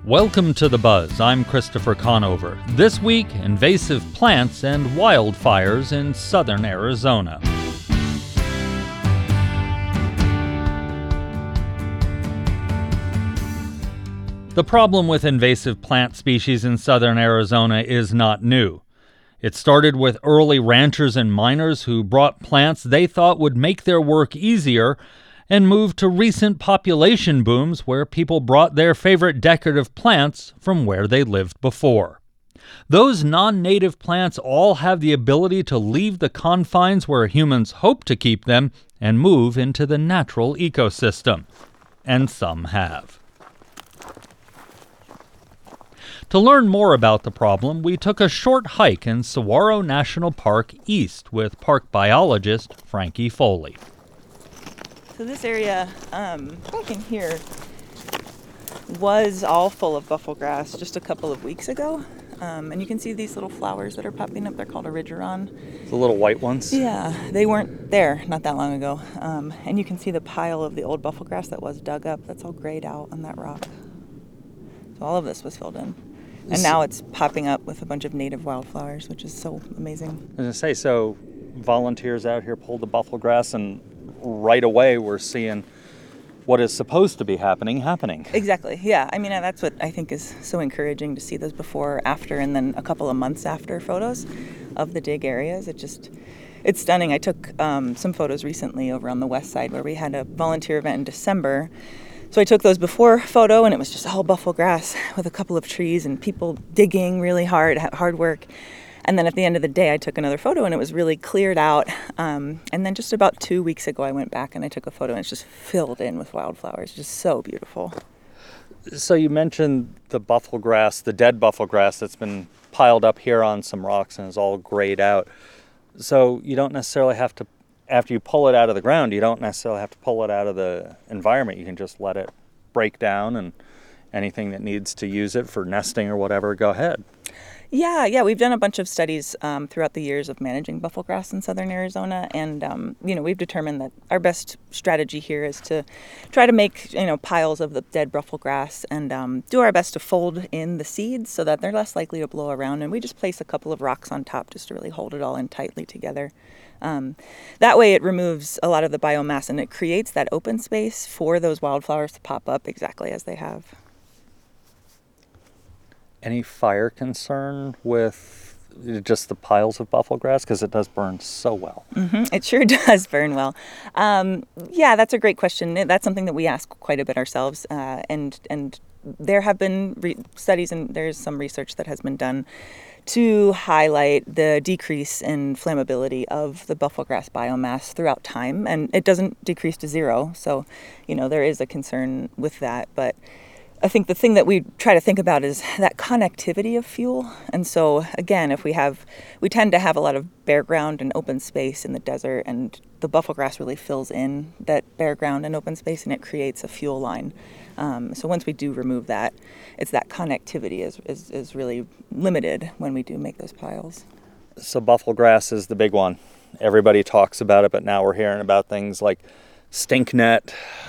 Welcome to The Buzz. I'm Christopher Conover. This week, invasive plants and wildfires in southern Arizona. The problem with invasive plant species in southern Arizona is not new. It started with early ranchers and miners who brought plants they thought would make their work easier, and moved to recent population booms where people brought their favorite decorative plants from where they lived before. Those non-native plants all have the ability to leave the confines where humans hope to keep them and move into the natural ecosystem. And some have. To learn more about the problem, we took a short hike in Saguaro National Park East with park biologist Frankie Foley. So this area, back in here, was all full of bufflegrass just a couple of weeks ago. And you can see these little flowers that are popping up. They're called erigeron. The little white ones? Yeah, they weren't there not that long ago. And you can see the pile of the old bufflegrass that was dug up. That's all grayed out on that rock. So all of this was filled in. And now it's popping up with a bunch of native wildflowers, which is so amazing. I was going to say, so volunteers out here pulled the bufflegrass, and right away we're seeing what is supposed to be happening. Exactly, yeah. I mean, that's what I think is so encouraging to see those before, after, and then a couple of months after photos of the dig areas. It's stunning. I took some photos recently over on the west side where we had a volunteer event in December. So I took those before photo, and it was just all bufflegrass with a couple of trees and people digging really hard work. And then at the end of the day, I took another photo, and it was really cleared out. And then just about 2 weeks ago, I went back and I took a photo, and it's just filled in with wildflowers. Just so beautiful. So you mentioned the bufflegrass, the dead bufflegrass that's been piled up here on some rocks and is all grayed out. So you don't necessarily have to, after you pull it out of the ground, you don't necessarily have to pull it out of the environment. You can just let it break down, and anything that needs to use it for nesting or whatever, go ahead. Yeah, we've done a bunch of studies throughout the years of managing bufflegrass in southern Arizona, and we've determined that our best strategy here is to try to make piles of the dead bufflegrass and do our best to fold in the seeds so that they're less likely to blow around, and we just place a couple of rocks on top just to really hold it all in tightly together. That way it removes a lot of the biomass, and it creates that open space for those wildflowers to pop up exactly as they have. Any fire concern with just the piles of bufflegrass? Because it does burn so well. Mm-hmm. It sure does burn well. Yeah, that's a great question. That's something that we ask quite a bit ourselves. And there have been studies, and there's some research that has been done to highlight the decrease in flammability of the bufflegrass biomass throughout time. And it doesn't decrease to zero. So, there is a concern with that. But I think the thing that we try to think about is that connectivity of fuel. And so, again, we tend to have a lot of bare ground and open space in the desert, and the bufflegrass really fills in that bare ground and open space, and it creates a fuel line. So once we do remove that, it's that connectivity is really limited when we do make those piles. So bufflegrass is the big one. Everybody talks about it, but now we're hearing about things like stinknet.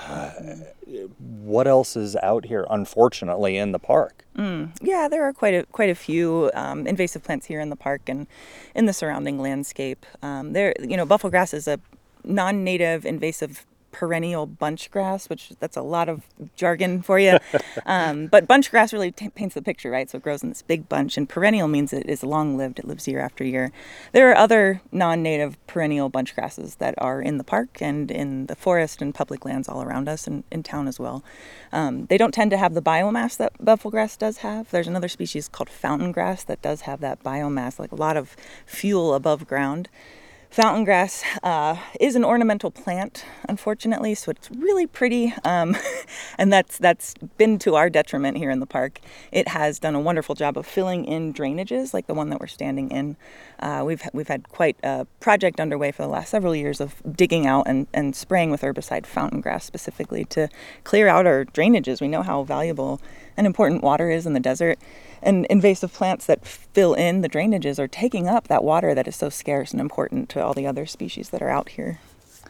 What else is out here, unfortunately, in the park? Yeah, there are quite a few invasive plants here in the park and in the surrounding landscape. Bufflegrass is a non-native invasive perennial bunch grass, which that's a lot of jargon for you. But bunch grass really paints the picture, right? So it grows in this big bunch, and perennial means it is long-lived. It lives year after year. There are other non-native perennial bunch grasses that are in the park and in the forest and public lands all around us and in town as well. They don't tend to have the biomass that bufflegrass does have. There's another species called fountain grass that does have that biomass, like a lot of fuel above ground. Fountain grass is an ornamental plant, unfortunately, so it's really pretty, and that's been to our detriment here in the park. It has done a wonderful job of filling in drainages, like the one that we're standing in. We've had quite a project underway for the last several years of digging out and spraying with herbicide fountain grass specifically to clear out our drainages. We know how valuable and important water is in the desert. And invasive plants that fill in the drainages are taking up that water that is so scarce and important to all the other species that are out here.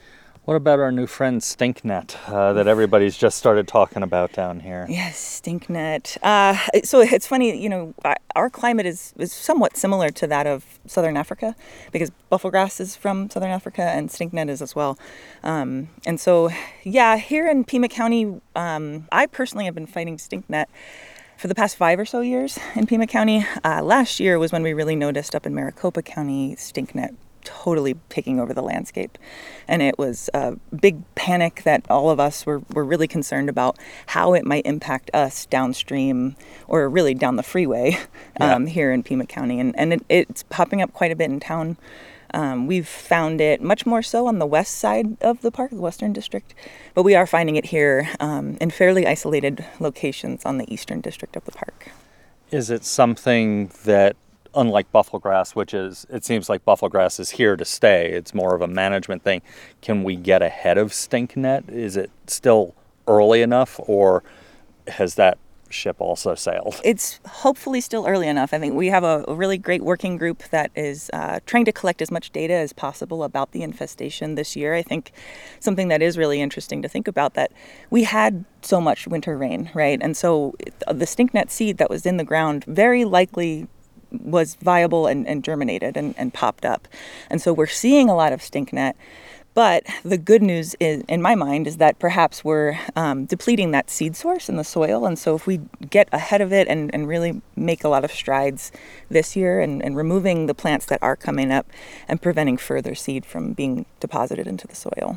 What about our new friend Stinknet that everybody's just started talking about down here? Yes, stinknet. So it's funny, our climate is somewhat similar to that of Southern Africa because bufflegrass is from Southern Africa and stinknet is as well. And so, yeah, here in Pima County, I personally have been fighting stinknet for the past 5 or so years in Pima County. Last year was when we really noticed up in Maricopa County stinknet totally taking over the landscape. And it was a big panic that all of us were really concerned about how it might impact us downstream or really down the freeway here in Pima County. And it's popping up quite a bit in town. We've found it much more so on the west side of the park, the Western District, but we are finding it here in fairly isolated locations on the Eastern District of the park. Is it something that, unlike bufflegrass, it seems like bufflegrass is here to stay, it's more of a management thing, can we get ahead of stinknet? Is it still early enough, or has that ship also sailed? It's hopefully still early enough. I think we have a really great working group that is trying to collect as much data as possible about the infestation this year. I think something that is really interesting to think about, that we had so much winter rain, right? And so the stinknet seed that was in the ground very likely was viable and germinated and popped up. And so we're seeing a lot of stinknet. But the good news is, in my mind, is that perhaps we're depleting that seed source in the soil. And so if we get ahead of it and really make a lot of strides this year and removing the plants that are coming up and preventing further seed from being deposited into the soil.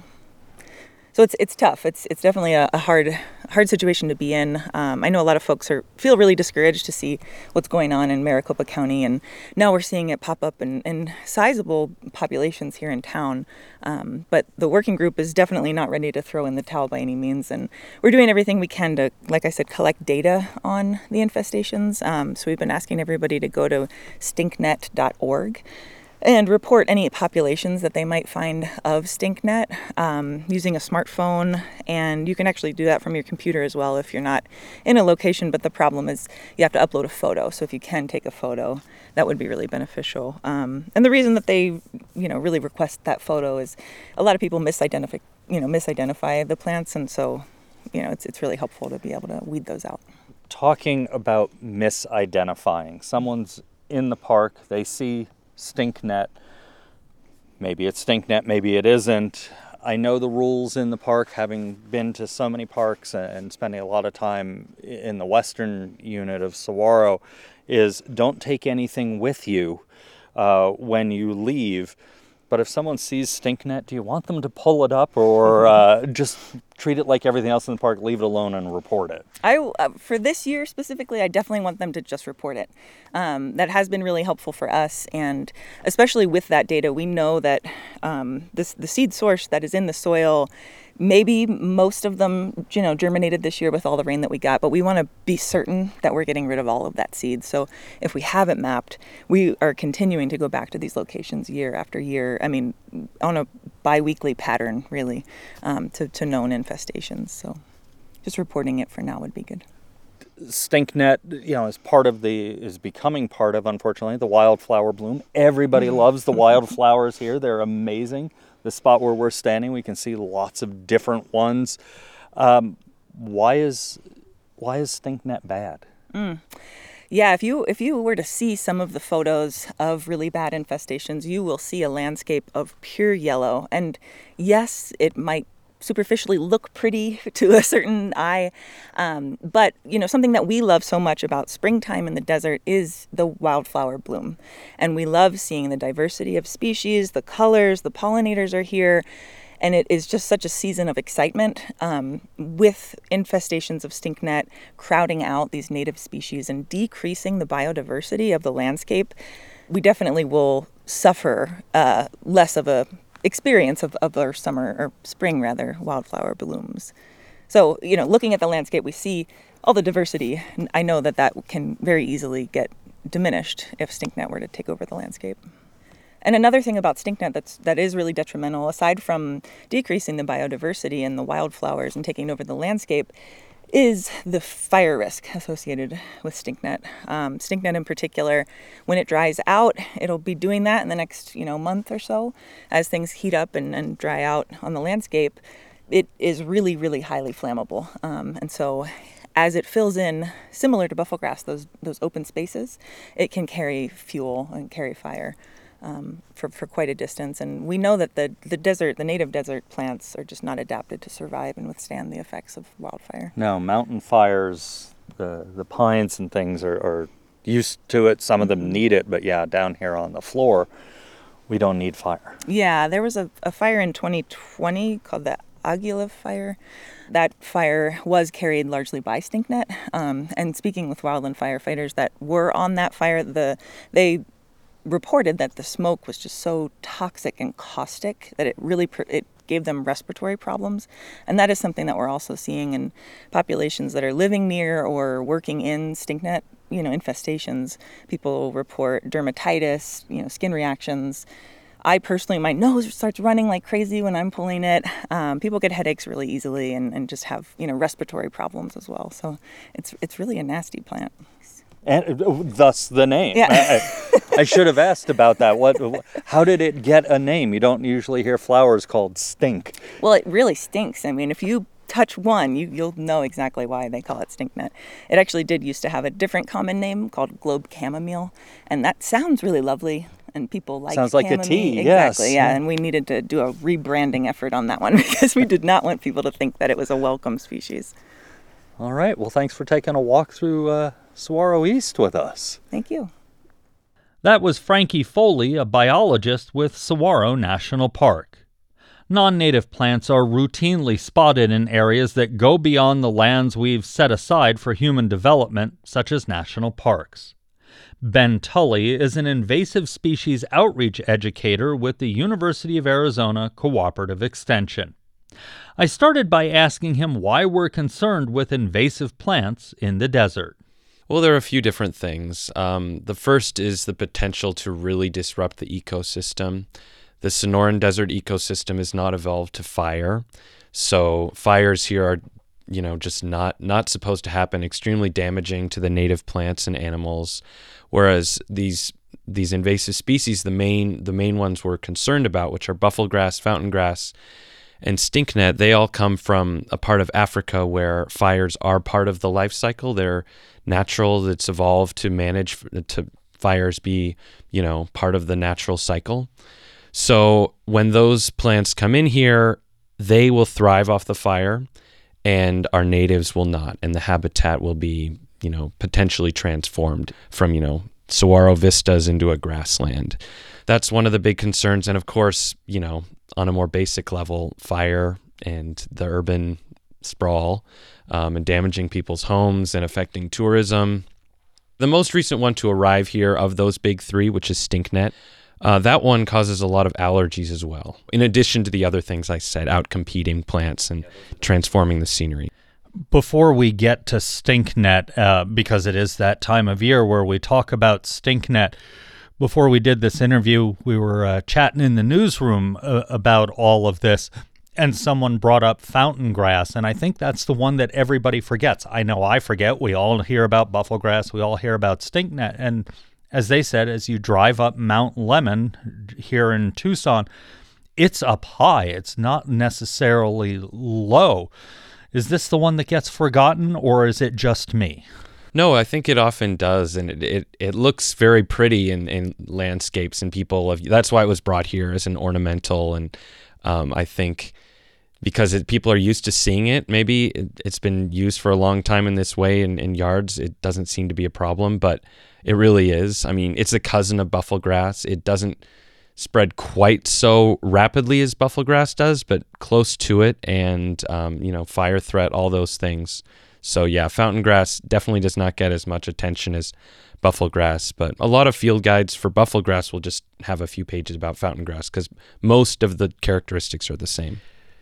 So it's tough. It's definitely a hard situation to be in. I know a lot of folks feel really discouraged to see what's going on in Maricopa County, and now we're seeing it pop up in sizable populations here in town. But the working group is definitely not ready to throw in the towel by any means, and we're doing everything we can to, like I said, collect data on the infestations. So we've been asking everybody to go to stinknet.org. and report any populations that they might find of stinknet using a smartphone. And you can actually do that from your computer as well if you're not in a location. But the problem is you have to upload a photo. So if you can take a photo, that would be really beneficial. And the reason that they, really request that photo is a lot of people misidentify the plants. And so, it's really helpful to be able to weed those out. Talking about misidentifying, someone's in the park, they see stinknet. Maybe it's stinknet, maybe it isn't. I know the rules in the park, having been to so many parks and spending a lot of time in the western unit of Saguaro, is don't take anything with you when you leave. But if someone sees stinknet, do you want them to pull it up or just treat it like everything else in the park, leave it alone and report it? For this year specifically, I definitely want them to just report it. That has been really helpful for us. And especially with that data, we know that the seed source that is in the soil, maybe most of them, germinated this year with all the rain that we got, but we want to be certain that we're getting rid of all of that seed. So if we have it mapped, we are continuing to go back to these locations year after year. I mean, on a bi-weekly pattern, really, to known infestations. So just reporting it for now would be good. Stinknet, is becoming part of, unfortunately, the wildflower bloom. Everybody loves the wildflowers here. They're amazing. The spot where we're standing, we can see lots of different ones. Why is stinknet bad? Yeah, if you were to see some of the photos of really bad infestations, you will see a landscape of pure yellow. And yes, it might superficially look pretty to a certain eye. But, something that we love so much about springtime in the desert is the wildflower bloom. And we love seeing the diversity of species, the colors, the pollinators are here. And it is just such a season of excitement with infestations of stinknet crowding out these native species and decreasing the biodiversity of the landscape. We definitely will suffer less of a experience of our summer or spring rather wildflower blooms. So, looking at the landscape, we see all the diversity. And I know that can very easily get diminished if stinknet were to take over the landscape. And another thing about stinknet that is really detrimental, aside from decreasing the biodiversity and the wildflowers and taking over the landscape, is the fire risk associated with stinknet. Stinknet in particular, when it dries out, it'll be doing that in the next month or so as things heat up and dry out on the landscape. It is really, really highly flammable. And so as it fills in, similar to bufflegrass, those open spaces, it can carry fuel and carry fire for quite a distance. And we know that the native desert plants are just not adapted to survive and withstand the effects of wildfire. No, mountain fires, the pines and things are used to it. Some of them need it, but yeah, down here on the floor, we don't need fire. Yeah, there was a fire in 2020 called the Aguila fire. That fire was carried largely by stinknet. And speaking with wildland firefighters that were on that fire, they reported that the smoke was just so toxic and caustic that it gave them respiratory problems. And that is something that we're also seeing in populations that are living near or working in stinknet, infestations. People report dermatitis, skin reactions. I personally, my nose starts running like crazy when I'm pulling it. People get headaches really easily and just have, respiratory problems as well. So it's really a nasty plant. And thus the name. Yeah. I should have asked about that. How did it get a name? You don't usually hear flowers called stink. Well, it really stinks. I mean, if you touch one, you'll know exactly why they call it stinknet. It actually did used to have a different common name called globe chamomile, and that sounds really lovely. And people like sounds like chamomile. a tea. Exactly, yes. Yeah. And we needed to do a rebranding effort on that one because we did not want people to think that it was a welcome species. All right. Well, thanks for taking a walk through Saguaro East with us. Thank you. That was Frankie Foley, a biologist with Saguaro National Park. Non-native plants are routinely spotted in areas that go beyond the lands we've set aside for human development, such as national parks. Ben Tully is an invasive species outreach educator with the University of Arizona Cooperative Extension. I started by asking him why we're concerned with invasive plants in the desert. Well, there are a few different things. The first is the potential to really disrupt the ecosystem. The Sonoran Desert ecosystem is not evolved to fire, so fires here are, just not supposed to happen. Extremely damaging to the native plants and animals. Whereas these invasive species, the main ones we're concerned about, which are bufflegrass, fountain grass, and stinknet, they all come from a part of Africa where fires are part of the life cycle. They're natural. It's evolved to manage to fires be, part of the natural cycle. So when those plants come in here, they will thrive off the fire, and our natives will not, and the habitat will be, potentially transformed from, saguaro vistas into a grassland. That's one of the big concerns. And of course, on a more basic level, fire and the urban sprawl and damaging people's homes and affecting tourism. The most recent one to arrive here of those big three, which is stinknet, that one causes a lot of allergies as well, in addition to the other things I said, outcompeting plants and transforming the scenery. Before we get to stinknet, because it is that time of year where we talk about stinknet, before we did this interview, we were chatting in the newsroom about all of this, and someone brought up fountain grass, and I think that's the one that everybody forgets. I know I forget. We all hear about bufflegrass. We all hear about stinknet, and as they said, as you drive up Mount Lemmon here in Tucson, it's up high. It's not necessarily low. Is this the one that gets forgotten, or is it just me? No, I think it often does, and it looks very pretty in landscapes, and that's why it was brought here as an ornamental, and I think because people are used to seeing it, maybe it's been used for a long time in this way in yards, it doesn't seem to be a problem, but it really is. I mean, it's a cousin of bufflegrass. It doesn't spread quite so rapidly as bufflegrass does, but close to it, and fire threat, all those things. So yeah, fountain grass definitely does not get as much attention as bufflegrass, but a lot of field guides for bufflegrass will just have a few pages about fountain grass because most of the characteristics are the same.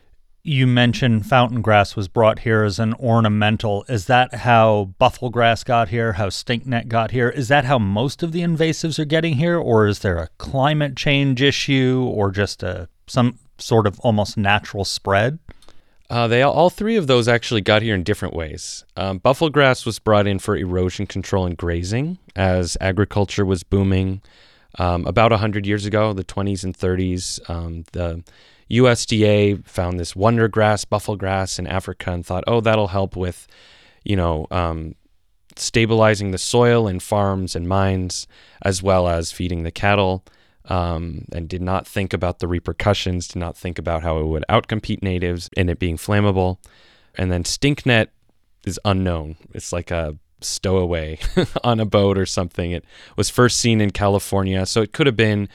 You mentioned fountain grass was brought here as an ornamental. Is that how buffalo grass got here, how stinknet got here? Is that how most of the invasives are getting here, or is there a climate change issue or just some sort of almost natural spread? All three of those actually got here in different ways. Buffalo grass was brought in for erosion control and grazing as agriculture was booming. About 100 years ago, the 20s and 30s, the USDA found this wonder grass, buffalo grass in Africa, and thought, oh, that'll help with, stabilizing the soil in farms and mines, as well as feeding the cattle, and did not think about the repercussions, did not think about how it would outcompete natives in it being flammable. And then stinknet is unknown. It's like a stowaway on a boat or something. It was first seen in California, so it could have been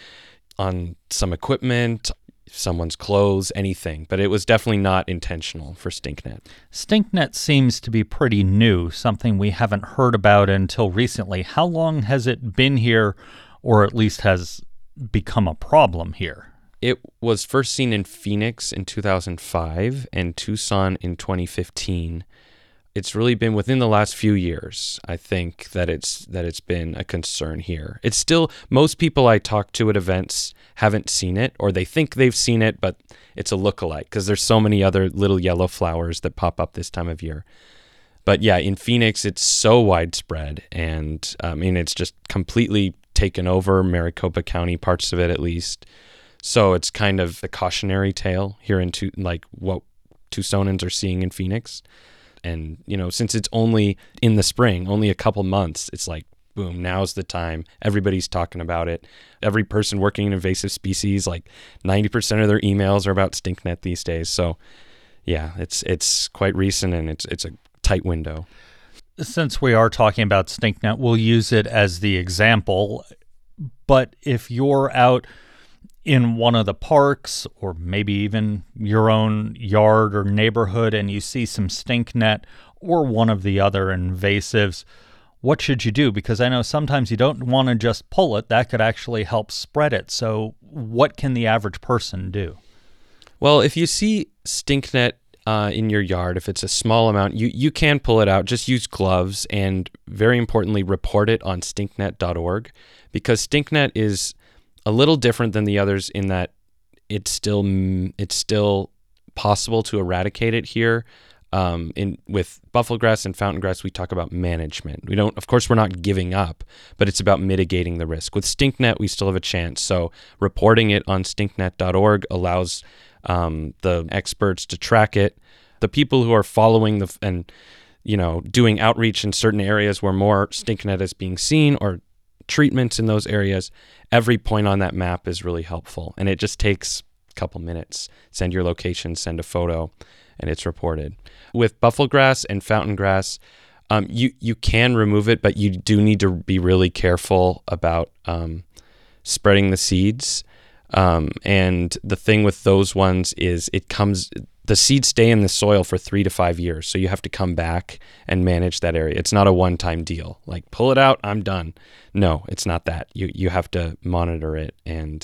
on some equipment, someone's clothes, anything, but it was definitely not intentional for stinknet. Stinknet seems to be pretty new, something we haven't heard about until recently. How long has it been here, or at least has become a problem here? It was first seen in Phoenix in 2005 and Tucson in 2015. It's really been within the last few years, I think, that it's been a concern here. It's still, most people I talk to at events haven't seen it, or they think they've seen it, but it's a lookalike because there's so many other little yellow flowers that pop up this time of year. But yeah, in Phoenix, it's so widespread, and it's just completely taken over Maricopa County, parts of it at least. So it's kind of a cautionary tale here like what Tucsonans are seeing in Phoenix. And, since it's only in the spring, only a couple months, it's like, boom, now's the time. Everybody's talking about it. Every person working in invasive species, like 90% of their emails are about stinknet these days. So, yeah, it's quite recent, and it's a tight window. Since we are talking about stinknet, we'll use it as the example. But if you're out in one of the parks, or maybe even your own yard or neighborhood, and you see some stinknet or one of the other invasives, what should you do? Because I know sometimes you don't want to just pull it. That could actually help spread it. So what can the average person do? Well, if you see stinknet in your yard, if it's a small amount, you can pull it out. Just use gloves, and very importantly, report it on stinknet.org, because stinknet is a little different than the others in that it's still possible to eradicate it here. With buffalo grass and fountain grass, we talk about management. Of course, we're not giving up, but it's about mitigating the risk. With stinknet, we still have a chance. So reporting it on stinknet.org allows the experts to track it. The people who are following doing outreach in certain areas where more stinknet is being seen, or treatments in those areas, every point on that map is really helpful. And it just takes a couple minutes. Send your location, send a photo, and it's reported. With buffalo grass and fountain grass, you can remove it, but you do need to be really careful about spreading the seeds. And the thing with those ones is the seeds stay in the soil for 3 to 5 years. So you have to come back and manage that area. It's not a one-time deal. Like, pull it out, I'm done. No, it's not that. You have to monitor it and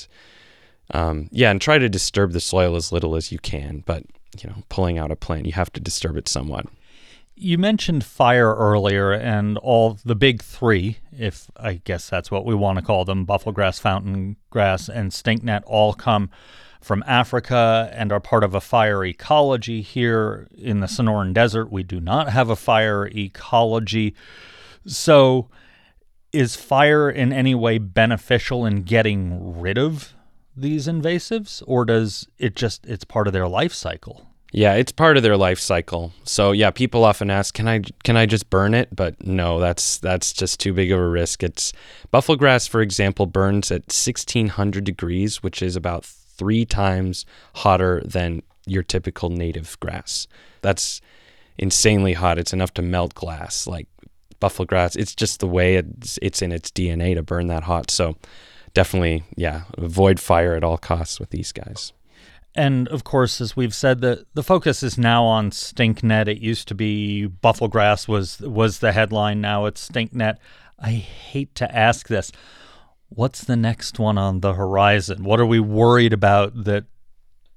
try to disturb the soil as little as you can. But, pulling out a plant, you have to disturb it somewhat. You mentioned fire earlier, and all the big three, if I guess that's what we want to call them, buffalo grass, fountain grass, and stinknet, all come from Africa and are part of a fire ecology. Here in the Sonoran Desert, we do not have a fire ecology. So is fire in any way beneficial in getting rid of these invasives, or does it's part of their life cycle? Yeah, it's part of their life cycle. So yeah, people often ask, can I just burn it? But no, that's just too big of a risk. Buffalo grass, for example, burns at 1,600 degrees, which is about 3 times hotter than your typical native grass. That's insanely hot. It's enough to melt glass. Like buffalo grass, it's just the way it's in its DNA to burn that hot. So definitely, yeah, avoid fire at all costs with these guys. And of course, as we've said, the focus is now on stinknet. It used to be buffalo grass was the headline. Now it's stinknet. I hate to ask this. What's the next one on the horizon? What are we worried about that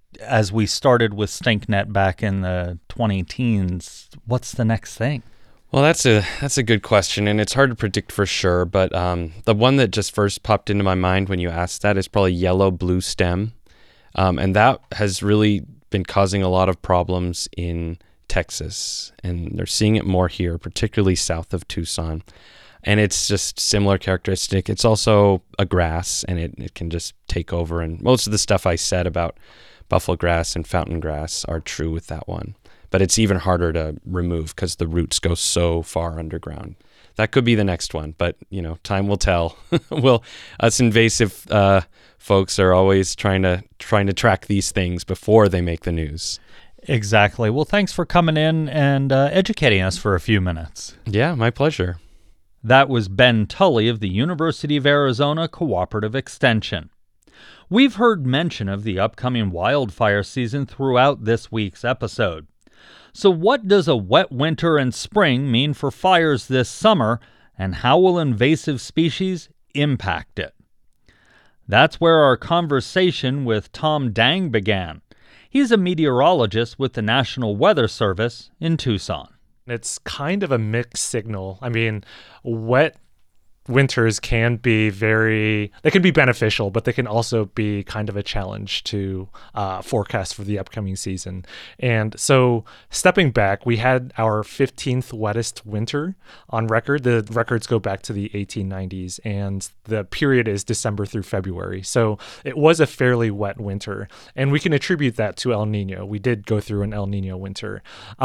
as we started with StinkNet back in the 20 teens, what's the next thing? Well, that's a good question, and it's hard to predict for sure. But the one that just first popped into my mind when you asked that is probably yellow-blue stem, and that has really been causing a lot of problems in Texas, and they're seeing it more here, particularly south of Tucson. And it's just similar characteristic. It's also a grass, and it can just take over. And most of the stuff I said about buffalo grass and fountain grass are true with that one. But it's even harder to remove because the roots go so far underground. That could be the next one, but time will tell. Us invasive folks are always trying to track these things before they make the news. Exactly. Well, thanks for coming in and educating us for a few minutes. Yeah, my pleasure. That was Ben Tully of the University of Arizona Cooperative Extension. We've heard mention of the upcoming wildfire season throughout this week's episode. So what does a wet winter and spring mean for fires this summer, and how will invasive species impact it? That's where our conversation with Tom Dang began. He's a meteorologist with the National Weather Service in Tucson. It's kind of a mixed signal. I mean, wet winters can be they can be beneficial, but they can also be kind of a challenge to forecast for the upcoming season. And so stepping back, we had our 15th wettest winter on record. The records go back to the 1890s, and the period is December through February. So it was a fairly wet winter, and we can attribute that to El Nino. We did go through an El Nino winter.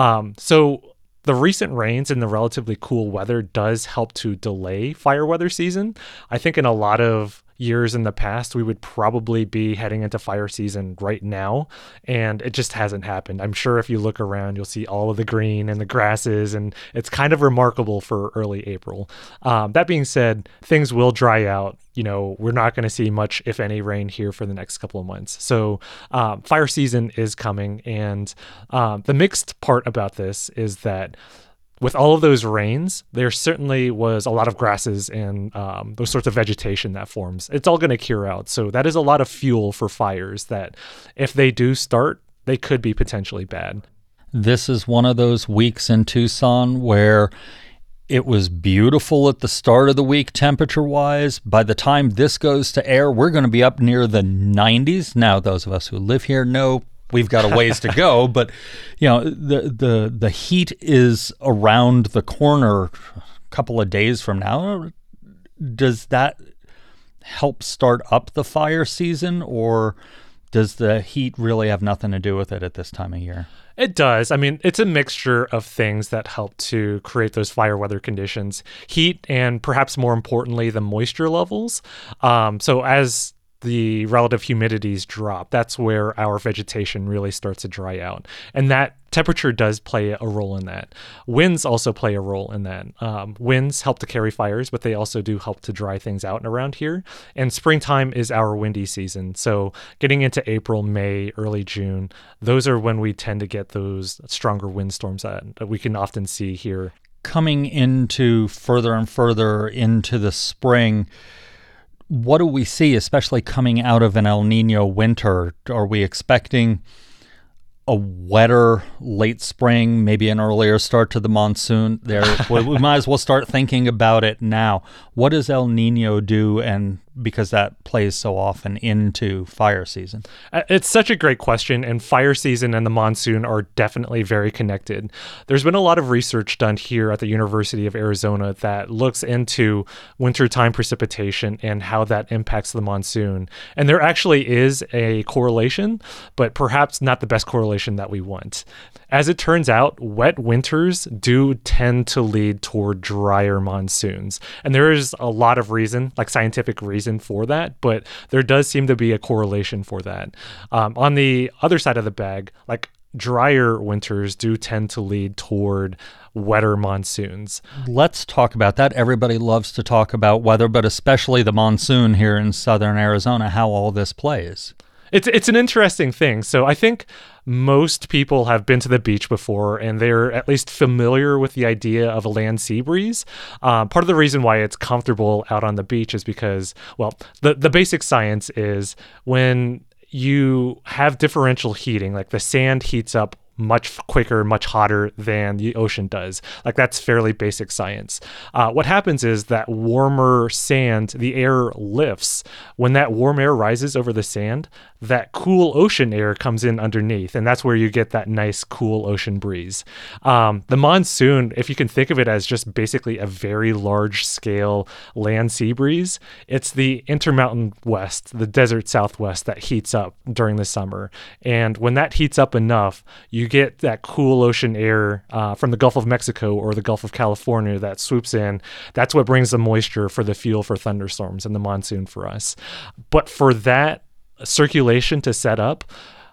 The recent rains and the relatively cool weather does help to delay fire weather season. I think in a lot of years in the past, we would probably be heading into fire season right now, and it just hasn't happened. I'm sure if you look around, you'll see all of the green and the grasses, and it's kind of remarkable for early April. That being said, things will dry out. We're not going to see much, if any, rain here for the next couple of months. So fire season is coming, and the mixed part about this is that with all of those rains, there certainly was a lot of grasses and those sorts of vegetation that forms. It's all going to cure out. So that is a lot of fuel for fires that if they do start, they could be potentially bad. This is one of those weeks in Tucson where it was beautiful at the start of the week temperature-wise. By the time this goes to air, we're going to be up near the 90s. Now, those of us who live here know we've got a ways to go, but the heat is around the corner a couple of days from now. Does that help start up the fire season, or does the heat really have nothing to do with it at this time of year? It does. I mean, it's a mixture of things that help to create those fire weather conditions. Heat and perhaps more importantly, the moisture levels. So as the relative humidities drop, that's where our vegetation really starts to dry out. And that temperature does play a role in that. Winds also play a role in that. Winds help to carry fires, but they also do help to dry things out around here. And springtime is our windy season. So getting into April, May, early June, those are when we tend to get those stronger windstorms that we can often see here. Coming into further and further into the spring, what do we see, especially coming out of an El Nino winter? Are we expecting a wetter late spring, maybe an earlier start to the monsoon? We might as well start thinking about it now. What does El Nino do, and because that plays so often into fire season? It's such a great question, and fire season and the monsoon are definitely very connected. There's been a lot of research done here at the University of Arizona that looks into wintertime precipitation and how that impacts the monsoon. And there actually is a correlation, but perhaps not the best correlation that we want. As it turns out, wet winters do tend to lead toward drier monsoons. And there is a lot of reason, like scientific reason for that, but there does seem to be a correlation for that. On the other side of the bag, like drier winters do tend to lead toward wetter monsoons. Let's talk about that. Everybody loves to talk about weather, but especially the monsoon here in southern Arizona, how all this plays. It's an interesting thing. So I think most people have been to the beach before, and they're at least familiar with the idea of a land sea breeze. Part of the reason why it's comfortable out on the beach is because, well, the basic science is when you have differential heating. Like the sand heats up much quicker, much hotter than the ocean does. Like that's fairly basic science. What happens is that warmer sand, the air lifts. When that warm air rises over the sand, that cool ocean air comes in underneath, and that's where you get that nice cool ocean breeze. The monsoon, if you can think of it as just basically a very large scale land sea breeze, it's the intermountain west, the desert southwest that heats up during the summer. And when that heats up enough, you get that cool ocean air from the Gulf of Mexico or the Gulf of California that swoops in. That's what brings the moisture for the fuel for thunderstorms and the monsoon for us. But for that circulation to set up,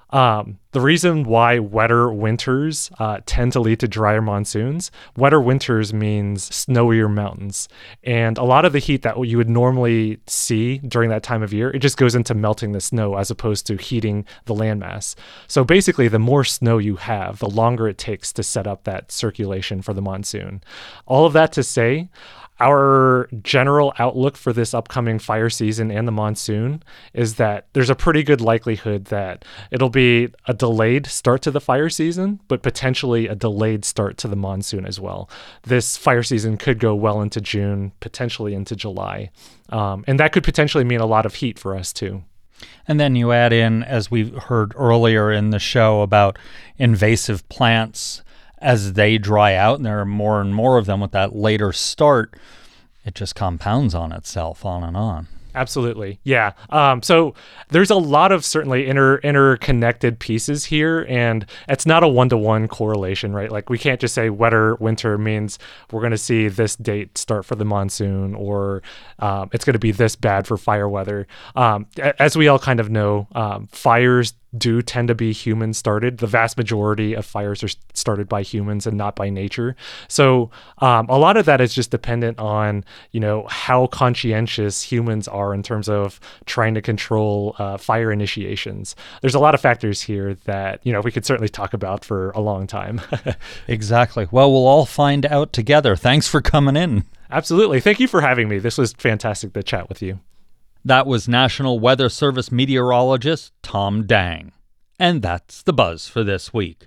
the reason why wetter winters tend to lead to drier monsoons, wetter winters means snowier mountains. And a lot of the heat that you would normally see during that time of year, it just goes into melting the snow as opposed to heating the landmass. So basically, the more snow you have, the longer it takes to set up that circulation for the monsoon. All of that to say, our general outlook for this upcoming fire season and the monsoon is that there's a pretty good likelihood that it'll be a delayed start to the fire season, but potentially a delayed start to the monsoon as well. This fire season could go well into June, potentially into July. And that could potentially mean a lot of heat for us too. And then you add in, as we heard earlier in the show, about invasive plants as they dry out, and there are more and more of them with that later start, it just compounds on itself on and on. Absolutely. Yeah. So there's a lot of certainly interconnected pieces here, and it's not a one-to-one correlation, right? Like we can't just say wetter winter means we're going to see this date start for the monsoon, or it's going to be this bad for fire weather. As we all kind of know, fires do tend to be human started. The vast majority of fires are started by humans and not by nature. So a lot of that is just dependent on, how conscientious humans are in terms of trying to control fire initiations. There's a lot of factors here that, we could certainly talk about for a long time. Exactly. Well, we'll all find out together. Thanks for coming in. Absolutely. Thank you for having me. This was fantastic to chat with you. That was National Weather Service meteorologist Tom Dang. And that's the buzz for this week.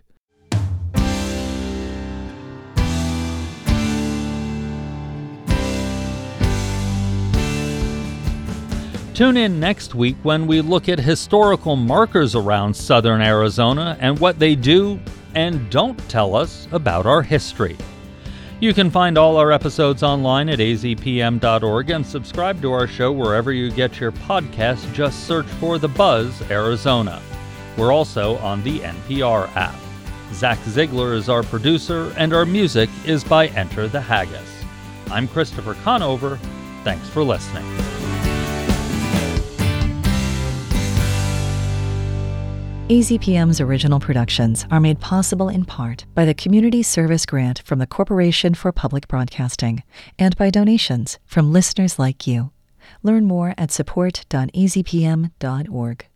Tune in next week when we look at historical markers around southern Arizona and what they do and don't tell us about our history. You can find all our episodes online at azpm.org and subscribe to our show wherever you get your podcasts. Just search for The Buzz Arizona. We're also on the NPR app. Zach Ziegler is our producer, and our music is by Enter the Haggis. I'm Christopher Conover. Thanks for listening. AZPM's original productions are made possible in part by the Community Service Grant from the Corporation for Public Broadcasting and by donations from listeners like you. Learn more at support.azpm.org.